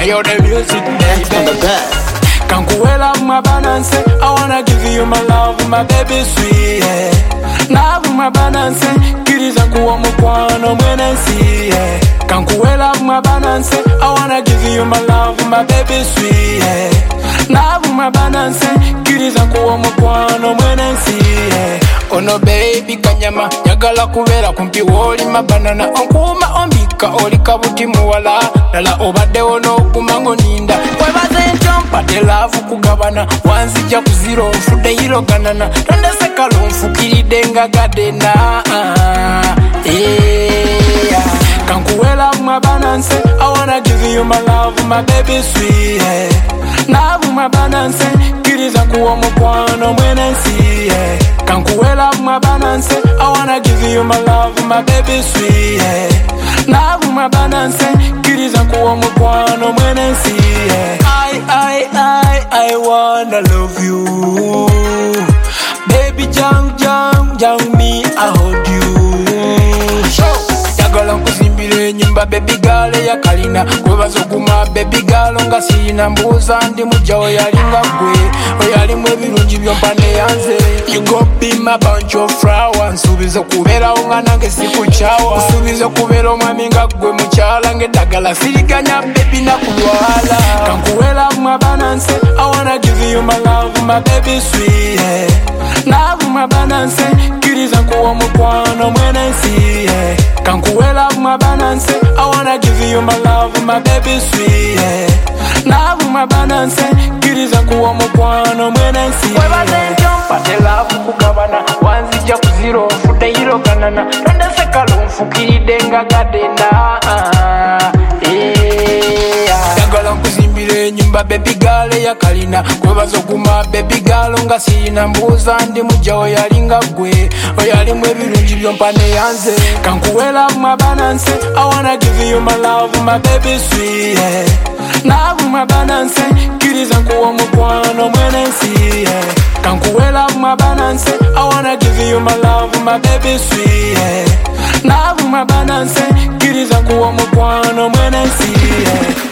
Feel the music, baby. Kankuwela my balance, I wanna give you my love, my baby sweet. Love my balance, kiriza kuwa mukwano mwenensi. Kankuwela my balance, I wanna give you my love, my baby sweet. Love my balance, kiriza kuwa mukwano mwenensi. Ono baby kanyama, nyagala kubera kumpi woli mabanana. Onkuma ombika, oli kabuti muwala. Lala obade ono kumango ninda. Webaze njompa, de love kugabana. Wanzija kuziro, mfude hilo ganana. Tonde sekalo mfukiride nga gadena. Kankuwela my balance, I wanna give you my love, my baby sweet. Love my balance, kiriza kuwa mukwano mwenensi. Kankuwela my balance, I wanna give you my love, my baby sweet. Love my balance, kiriza kuwa mukwano mwenensi. I wanna love you, baby. Jang me, I hold you. Yagala nkuzimbire nyumba baby girl ya kalina. Kwebazo kuma baby girl nga sina mbuza ndi mujawo yalinga gwe. Oyalimu ebirungi byompane yanze. You go be my bunch of flowers. Nsubiza kubera nga nange sikuchawa. Nsubiza kubera omwami nga gwe mukyala ng'eddagala siriganya baby nakulwala. Kankuwela my balance, I wanna give you my love, my baby sweet. Love my balance, kiriza kuwa mukwano mwenensi. Kankuwela my balance, I wanna give you my love, my baby sweet. Love my balance, kiriza kuwa mukwano mwenensi. Webaze njompa, de love kugabana. Wanzija kuziro, mfude hilo ganana. Tonde sekalo mfukiride nga gadena. Yagala nkuzimbire nyumba baby girl ya kalina. Kwebazo kuma baby girl nga sina mbuza ndi mujawo yalinga gwe. Oyalimu ebirungi byompane yanze. Kankuwela my balance, I wanna give you my love, my baby sweet. Love my balance, kiriza kuwa mukwano mwenensi. Kankuwela my balance, I wanna give you my love, my baby sweet. Love my balance, kiriza kuwa mukwano mwenensi.